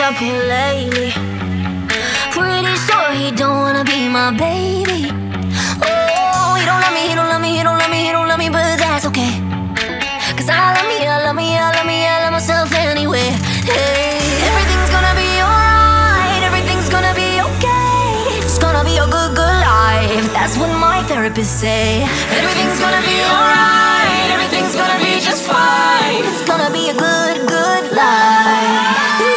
up here lately. Pretty sure he don't wanna be my baby. Oh, he don't love me, he don't love me, he don't love me, he don't love me, but that's okay. Cause I love me, I love me, I love me, I love myself anyway. Hey, everything's gonna be alright, everything's gonna be okay. It's gonna be a good, good life. That's what my therapist say. Everything's gonna be alright, everything's gonna be just fine. It's gonna be a good, good life.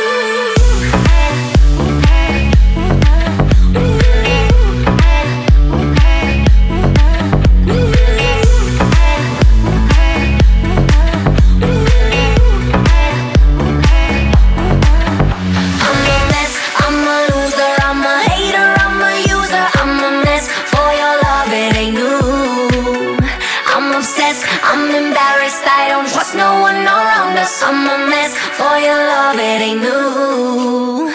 I'm embarrassed, I don't trust no one around us. I'm a mess, for your love it ain't new.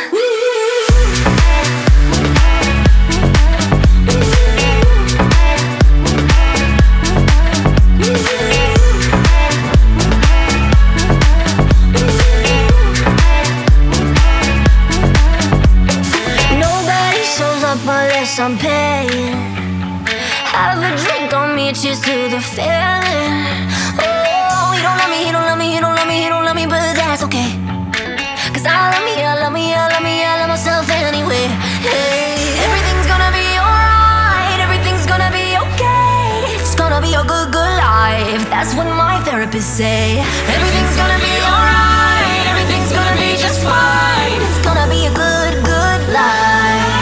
Nobody shows up unless I'm paying. Have a drink on me, cheers to the feeling. Oh, he don't love me, he don't love me, he don't love me, he don't love me, but that's okay. Cause I love me, I love me, I love me, I love myself anyway. Hey, everything's gonna be alright, everything's gonna be okay. It's gonna be a good, good life. That's what my therapist say. Everything's gonna be alright, everything's gonna be just fine. It's gonna be a good, good life.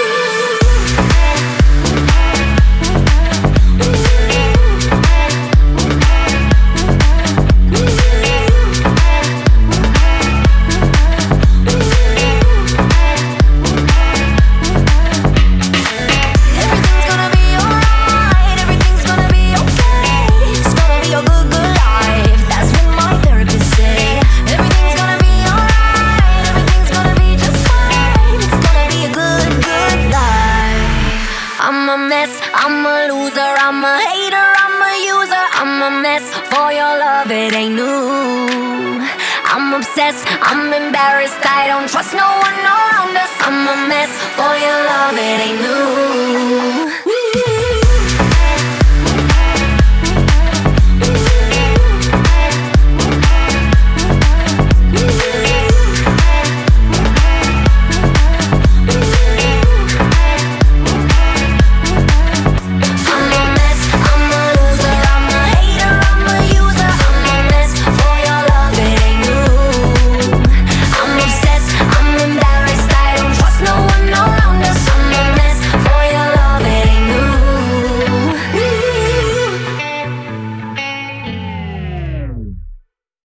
I'm a mess, I'm a loser, I'm a hater, I'm a user. I'm a mess, for your love it ain't new. I'm obsessed, I'm embarrassed, I don't trust no one around us. I'm a mess, for your love it ain't new.